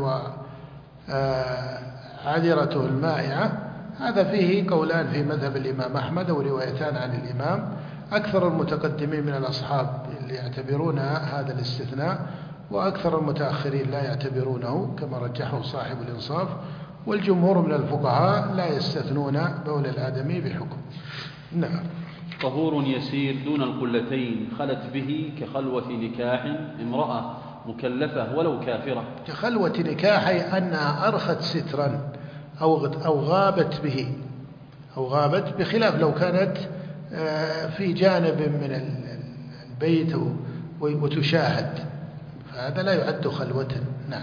وعذرته المائعة؟ هذا فيه قولان في مذهب الإمام أحمد وروايتان عن الإمام. أكثر المتقدمين من الأصحاب اللي يعتبرون هذا الاستثناء، وأكثر المتأخرين لا يعتبرونه كما رجحه صاحب الإنصاف، والجمهور من الفقهاء لا يستثنون بول الآدمي بحكم. نعم. طهور يسير دون القلتين خلت به كخلوة نكاح امرأة مكلفة ولو كافرة. كخلوة نكاح أنها أرخت سترا أو غابت به، أو غابت، بخلاف لو كانت في جانب من البيت وتشاهد، فهذا لا يعد خلوة. نعم.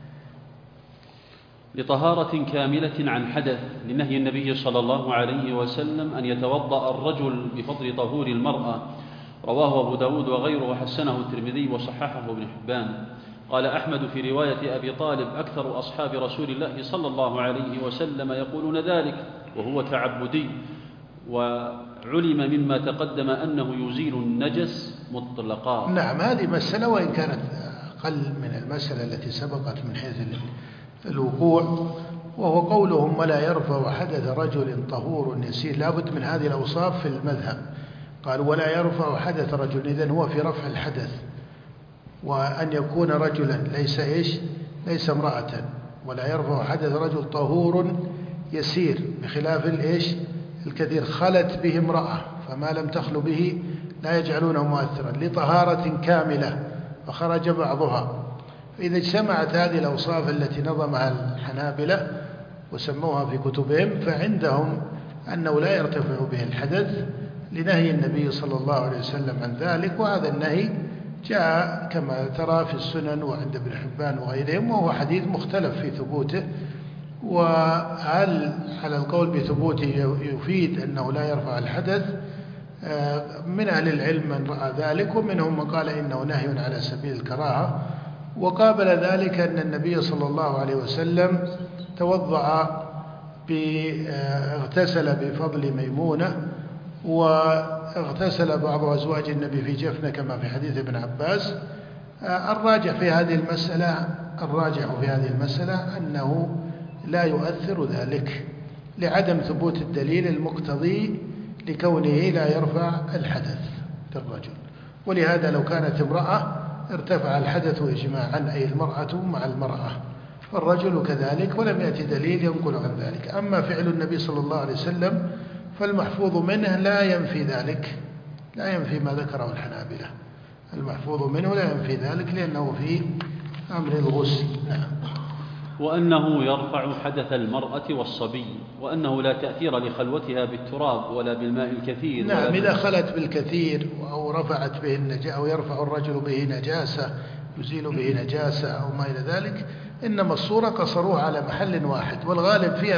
لطهارة كاملة عن حدث، لنهي النبي صلى الله عليه وسلم أن يتوضأ الرجل بفضل طهور المرأة، رواه أبو داود وغيره وحسنه الترمذي وصححه ابن حبان. قال أحمد في رواية أبي طالب أكثر أصحاب رسول الله صلى الله عليه وسلم يقولون ذلك وهو تعبدي، وعلم مما تقدم أنه يزيل النجس مطلقا. نعم. هذه مسألة وإن كانت أقل من المسألة التي سبقت من حيث الوقوع، وهو قولهم ولا يرفع حدث رجل طهور يسير، لابد من هذه الأوصاف في المذهب. قال ولا يرفع حدث رجل، إذن هو في رفع الحدث، وأن يكون رجلا ليس امرأة. ولا يرفع حدث رجل طهور يسير، بخلاف الكثير خلت به امرأة، فما لم تخل به لا يجعلونه مؤثرا. لطهارة كاملة فخرج بعضها. فإذا اجتمعت هذه الأوصاف التي نظمها الحنابلة وسموها في كتبهم، فعندهم أنه لا يرتفع به الحدث لنهي النبي صلى الله عليه وسلم عن ذلك. وهذا النهي جاء كما ترى في السنن وعند ابن حبان وغيرهم، وهو حديث مختلف في ثبوته. وهل على القول بثبوته يفيد أنه لا يرفع الحدث؟ من أهل العلم من رأى ذلك، ومنهم من قال إنه نهي على سبيل الكراهة. وقابل ذلك أن النبي صلى الله عليه وسلم اغتسل بفضل ميمونة، وأخذ اغتسل بعض أزواج النبي في جفنة كما في حديث ابن عباس، الراجح في هذه المسألة أنه لا يؤثر ذلك لعدم ثبوت الدليل المقتضي لكونه لا يرفع الحدث للرجل. ولهذا لو كانت امرأة ارتفع الحدث إجماعا، أي المرأة مع المرأة، فالرجل كذلك، ولم يأتي دليل ينقل عن ذلك. أما فعل النبي صلى الله عليه وسلم فالمحفوظ منه لا ينفي ذلك، لا ينفي ما ذكره الحنابلة، المحفوظ منه لا ينفي ذلك لأنه في أمر الغسل. نعم. وأنه يرفع حدث المرأة والصبي، وأنه لا تأثير لخلوتها بالتراب ولا بالماء الكثير. نعم، إذا خلت بالكثير أو رفعت به النجاسة أو يرفع الرجل به نجاسة يزيل به نجاسة أو ما إلى ذلك، إنما الصورة قصروها على محل واحد، والغالب فيها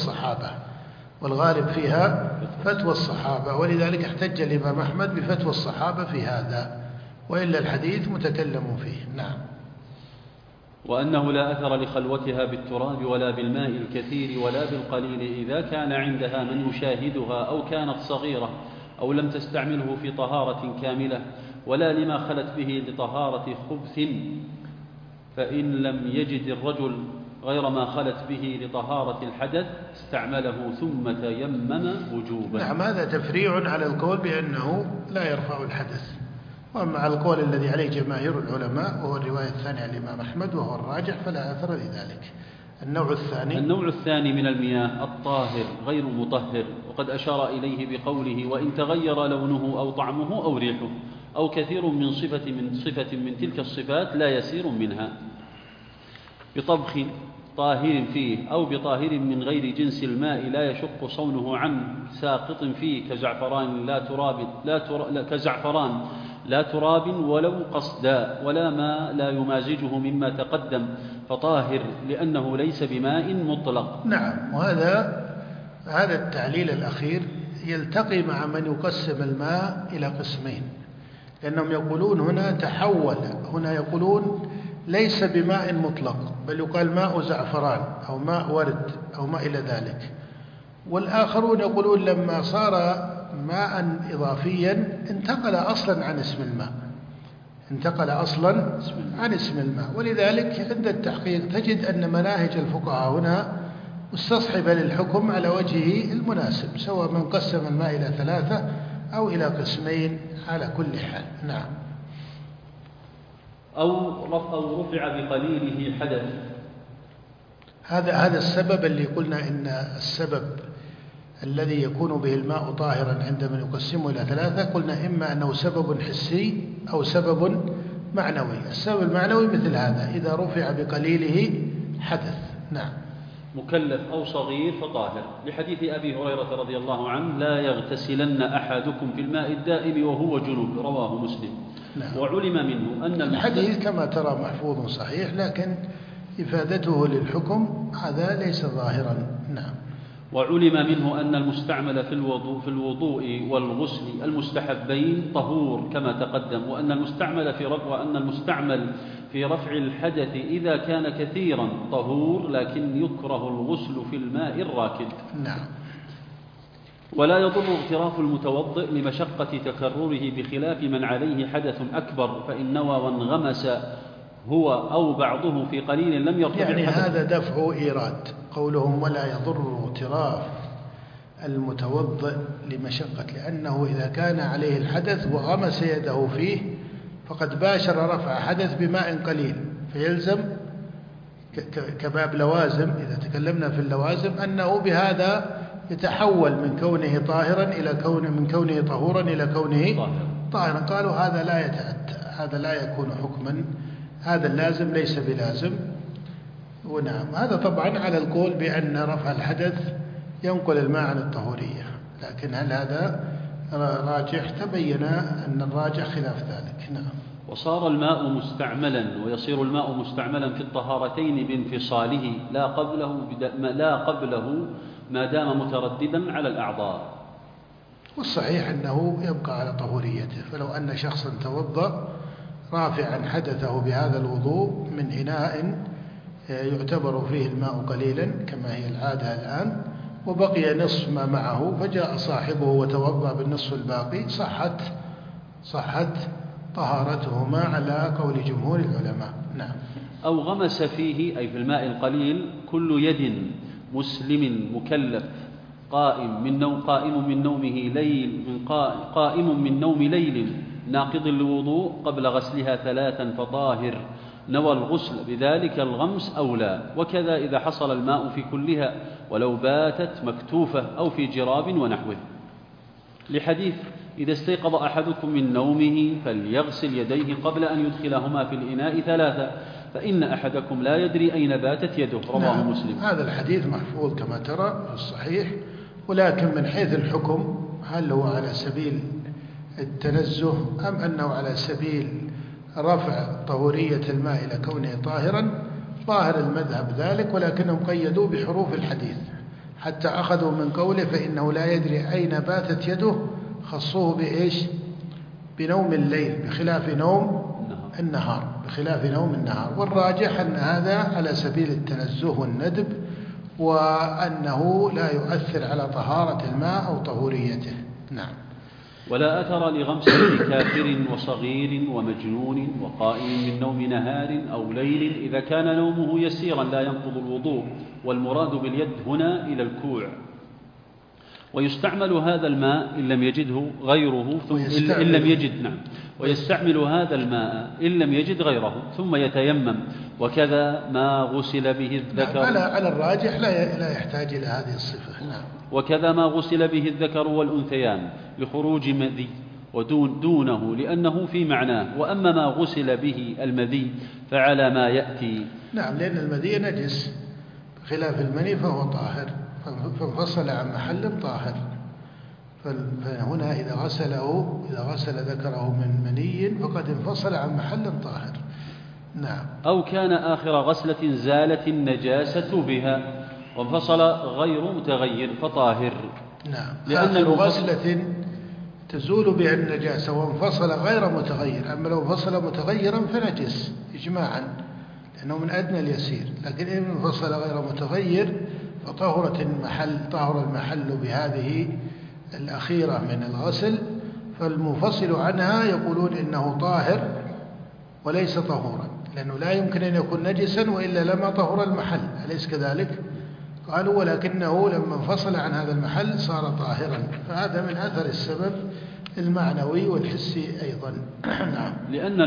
فتوى الصحابة، ولذلك احتج الإمام أحمد بفتوى الصحابة في هذا، وإلا الحديث متكلم فيه. نعم. وأنه لا أثر لخلوتها بالتراب ولا بالماء الكثير ولا بالقليل إذا كان عندها من يشاهدها أو كانت صغيرة أو لم تستعمله في طهارة كاملة، ولا لما خلت به لطهارة خبث، فإن لم يجد الرجل غير ما خلت به لطهارة الحدث استعمله ثم تيمم وجوبا. نعم، هذا تفريع على القول بأنه لا يرفع الحدث، وأما القول الذي عليه جماهير العلماء وهو الرواية الثانية عن الإمام أحمد وهو الراجح فلا أثر لذلك. النوع الثاني من المياه الطاهر غير مطهر، وقد أشار إليه بقوله: وإن تغير لونه أو طعمه أو ريحه أو كثير من صفة من تلك الصفات لا يسير منها، بطبخ طاهر فيه أو بطاهر من غير جنس الماء لا يشق صونه عنه، ساقط فيه كزعفران لا تراب ولو قصدا، ولا ما لا يمازجه مما تقدم، فطاهر لأنه ليس بماء مطلق. نعم، هذا التعليل الأخير يلتقي مع من يقسم الماء إلى قسمين، لأنهم يقولون هنا تحول، هنا يقولون ليس بماء مطلق، بل يقال ماء زعفران أو ماء ورد أو ما إلى ذلك. والآخرون يقولون لما صار ماء إضافيا انتقل أصلا عن اسم الماء، ولذلك عند التحقيق تجد أن مناهج الفقهاء هنا مستصحبة للحكم على وجهه المناسب، سواء من قسم الماء إلى 3 أو إلى قسمين على كل حال. نعم. أو رفع بقليله حدث. هذا السبب اللي قلنا إن السبب الذي يكون به الماء طاهرا عند من يقسمه إلى 3، قلنا إما أنه سبب حسي أو سبب معنوي. السبب المعنوي مثل هذا: إذا رفع بقليله حدث. نعم. مكلف أو صغير فطاهر، لحديث أبي هريرة رضي الله عنه: لا يغتسلن أحدكم في الماء الدائم وهو جنوب، رواه مسلم. نعم. وعلم منه أن الحديث كما ترى محفوظ صحيح، لكن إفادته للحكم هذا ليس ظاهرا. نعم. وعلم منه أن المستعمل في الوضوء والغسل المستحبين طهور كما تقدم، وأن المستعمل في رفع الحدث إذا كان كثيرا طهور، لكن يكره الغسل في الماء الراكد. نعم. ولا يضر اغتراف المتوضئ لمشقة تكرره، بخلاف من عليه حدث أكبر، فإن نوى وانغمس هو أو بعضه في قليل لم يرتفع يعني حدث. هذا دفع إيراد قولهم ولا يضر اغتراف المتوضئ لمشقة، لأنه إذا كان عليه الحدث وغمس يده فيه فقد باشر رفع حدث بماء قليل، فيلزم كباب لوازم إذا تكلمنا في اللوازم أنه بهذا يتحول من كونه طاهرا إلى من كونه طهورا إلى كونه طاهرا. قالوا هذا لا يتأتى، هذا لا يكون حكما، هذا اللازم ليس بلازم. ونعم، هذا طبعا على القول بأن رفع الحدث ينقل الماء عن الطهورية، لكن هل هذا راجح؟ تبين أن الراجح خلاف ذلك. نعم. وصار الماء مستعملا، ويصير الماء مستعملا في الطهارتين بانفصاله لا قبله ما دام مترددا على الأعضاء. والصحيح أنه يبقى على طهوريته، فلو أن شخصا توضأ رافعا حدثه بهذا الوضوء من إناء يعتبر فيه الماء قليلا كما هي العادة الآن، وبقي نصف ما معه فجاء صاحبه وتوضأ بالنصف الباقي صحت طهارتهما على قول جمهور العلماء. نعم. أو غمس فيه أي في الماء القليل كل يد مسلم مكلف قائم من نوم ليل ناقض الوضوء قبل غسلها 3 فطاهر نوى الغسل بذلك الغمس أو لا. وكذا إذا حصل الماء في كلها ولو باتت مكتوفة أو في جراب ونحوه، لحديث إذا استيقظ أحدكم من نومه فليغسل يديه قبل أن يدخلهما في الإناء 3 فإن أحدكم لا يدري أين باتت يده، رواه مسلم. هذا الحديث محفوظ كما ترى في الصحيح، ولكن من حيث الحكم هل هو على سبيل التنزه أم أنه على سبيل رفع طهورية الماء إلى كونه طاهرا؟ ظاهر المذهب ذلك، ولكنهم قيدوا بحروف الحديث حتى أخذوا من قوله فإنه لا يدري أين باتت يده، خصوه بإيش؟ بنوم الليل بخلاف نوم النهار. والراجح أن هذا على سبيل التنزه والندب، وأنه لا يؤثر على طهارة الماء أو طهوريته. نعم. ولا أثر لغمس لكافر وصغير ومجنون وقائم من نوم نهار أو ليل إذا كان نومه يسيرا لا ينقض الوضوء، والمراد باليد هنا إلى الكوع. ويستعمل هذا الماء إن لم يجده غيره ويستعمل هذا الماء إن لم يجد غيره ثم يتيمم. وكذا ما غسل به الذكر على الراجح لا يحتاج إلى هذه الصفة. نعم. وكذا ما غسل به الذكر والأنثيان لخروج مذي ودونه لأنه في معناه. وأما ما غسل به المذي فعلى ما يأتي. نعم، لأن المذي نجس بخلاف المني فهو طاهر، فانفصل عن محل طاهر. فهنا إذا غسل ذكره من مني فقد انفصل عن محل طاهر. نعم. أو كان آخر غسلة زالت النجاسة بها وانفصل غير متغير فطاهر. نعم. لأن غسلة تزول بها النجاسة وانفصل غير متغير، أما لو انفصل متغيرا فنجس إجماعا لأنه من أدنى اليسير، لكن إن انفصل غير متغير فطهر المحل بهذه الأخيرة من الغسل، فالمنفصل عنها يقولون إنه طاهر وليس طهورا، لأنه لا يمكن أن يكون نجسا وإلا لما طهر المحل، أليس كذلك؟ قالوا ولكنه لما انفصل عن هذا المحل صار طاهرا، فهذا من أثر السبب المعنوي والحسي أيضا. نعم. لأن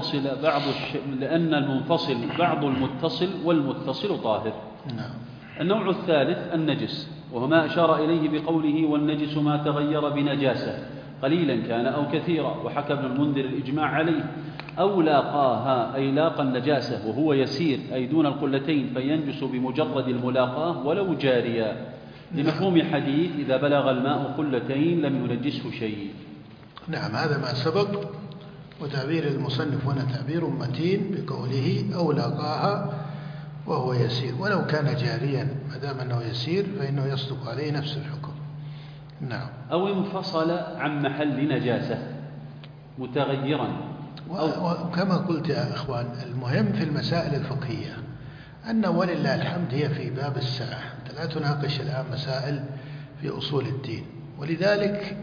المنفصل بعض المتصل والمتصل طاهر. نعم. النوع الثالث النجس، وهو ما أشار إليه بقوله والنجس ما تغير بنجاسة قليلا كان أو كثيرا، وحكى ابن المنذر الإجماع عليه. أو لاقاها أي لاقى النجاسة وهو يسير أي دون القلتين فينجس بمجرد الملاقاة ولو جاريا، لمفهوم حديث إذا بلغ الماء قلتين لم ينجسه شيء. نعم، هذا ما سبق. وتعبير المصنف هنا تعبير متين بقوله أو لاقاها وهو يسير، ولو كان جاريا ما دام أنه يسير فإنه يصدق عليه نفس الحكم. نعم. أو انفصل عن محل نجاسة متغيرا. وكما قلت يا إخوان، المهم في المسائل الفقهية أن ولله الحمد هي في باب السعة، أنت لا تناقش الآن مسائل في أصول الدين، ولذلك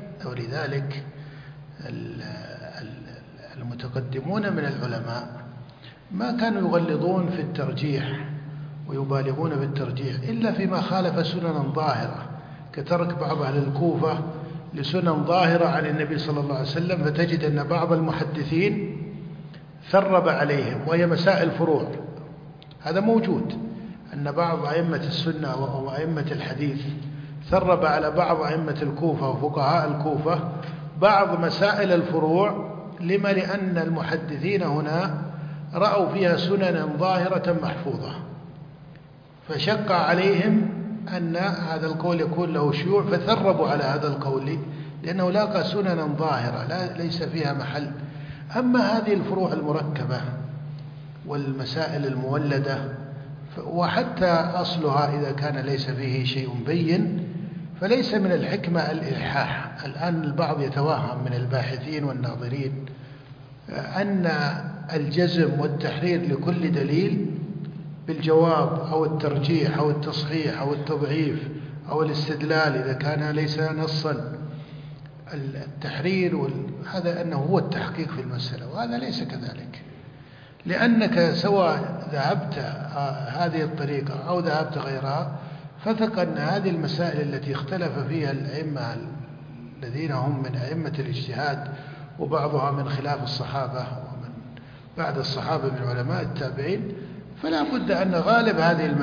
المتقدمون من العلماء ما كانوا يغلظون في الترجيح ويبالغون بالترجيح إلا فيما خالف سننا ظاهرة، كترك بعض أهل الكوفة لسنن ظاهرة عن النبي صلى الله عليه وسلم، فتجد أن بعض المحدثين ثرب عليهم وهي مسائل فروع. هذا موجود، أن بعض أئمة السنة وأئمة الحديث ثرب على بعض أئمة الكوفة وفقهاء الكوفة بعض مسائل الفروع. لما؟ لأن المحدثين هنا رأوا فيها سننا ظاهرة محفوظة، فشق عليهم أن هذا القول يكون له شيوع، فثربوا على هذا القول لأنه لاقى سننا ظاهرة ليس فيها محل. أما هذه الفروع المركبة والمسائل المولدة، وحتى أصلها إذا كان ليس فيه شيء بين، فليس من الحكمة الإلحاح. الآن البعض يتوهم من الباحثين والناظرين أن الجزم والتحرير لكل دليل بالجواب أو الترجيح أو التصحيح أو التضعيف أو الاستدلال إذا كان ليس نصا، التحرير هذا أنه هو التحقيق في المسألة، وهذا ليس كذلك. لأنك سواء ذهبت هذه الطريقة أو ذهبت غيرها، فثق أن هذه المسائل التي اختلف فيها الأئمة الذين هم من أئمة الاجتهاد، وبعضها من خلاف الصحابة ومن بعد الصحابة من علماء التابعين، فلا بد أن غالب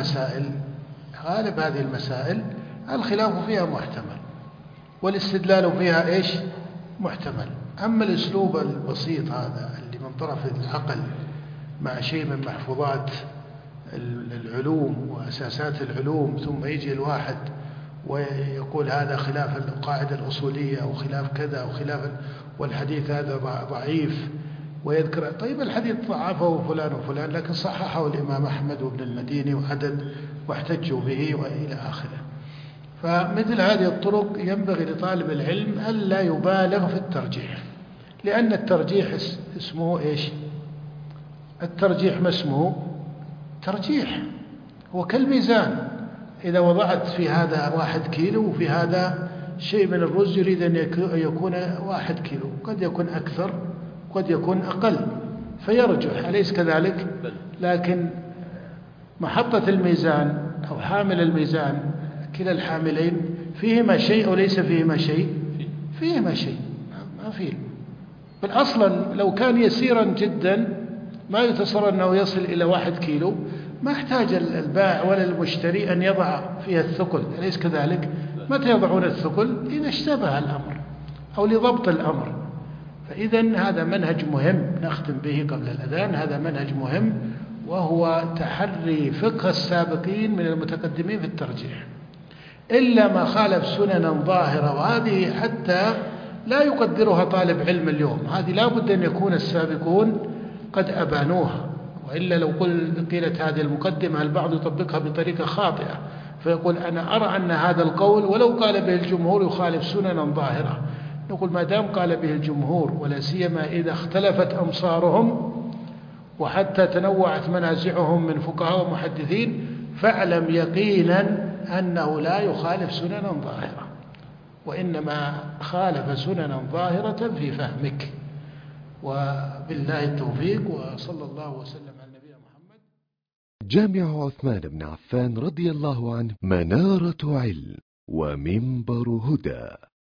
هذه المسائل الخلاف فيها محتمل، والاستدلال فيها إيش؟ محتمل. أما الأسلوب البسيط هذا اللي من طرف العقل مع شيء من محفوظات العلوم وأساسات العلوم، ثم يجي الواحد ويقول هذا خلاف القاعدة الأصولية أو خلاف كذا أو خلاف، والحديث هذا ضعيف، ويذكر طيب الحديث ضعفه فلان وفلان لكن صححه الإمام أحمد وابن المديني وعدد واحتجوا به وإلى آخره. فمثل هذه الطرق ينبغي لطالب العلم ألا يبالغ في الترجيح، لأن الترجيح اسمه إيش؟ الترجيح ما اسمه؟ ترجيح. هو كالميزان، إذا وضعت في هذا 1 كيلو وفي هذا شيء من الرز يريد أن يكون 1 كيلو، قد يكون أكثر قد يكون أقل فيرجح، أليس كذلك؟ لكن محطة الميزان أو حامل الميزان كلا الحاملين فيهما شيء أو ليس فيهما شيء؟ فيهما شيء، ما فيه. بل أصلا لو كان يسيرا جدا ما يتصور أنه يصل إلى 1 كيلو، ما احتاج البائع ولا المشتري أن يضع فيها الثقل، أليس كذلك؟ متى يضعون الثقل؟ إذا اشتبه الأمر أو لضبط الأمر. فإذا هذا منهج مهم نختم به قبل الأذان، هذا منهج مهم، وهو تحري فقه السابقين من المتقدمين في الترجيح، إلا ما خالف سننا ظاهرة، وهذه حتى لا يقدرها طالب علم اليوم، هذه لا بد أن يكون السابقون قد أبانوها، وإلا لو قيلت هذه المقدمة البعض يطبقها بطريقة خاطئة، فيقول أنا أرى أن هذا القول ولو قال به الجمهور يخالف سننا ظاهرة. نقول ما دام قال به الجمهور، ولا سيما إذا اختلفت أمصارهم وحتى تنوعت منازعهم من فقهاء ومحدثين، فاعلم يقينا أنه لا يخالف سننا ظاهرة، وإنما خالف سننا ظاهرة في فهمك. وبالله التوفيق، وصلى الله وسلم على نبينا محمد. جامع عثمان بن عفان رضي الله عنه، منارة علم ومنبر هدى.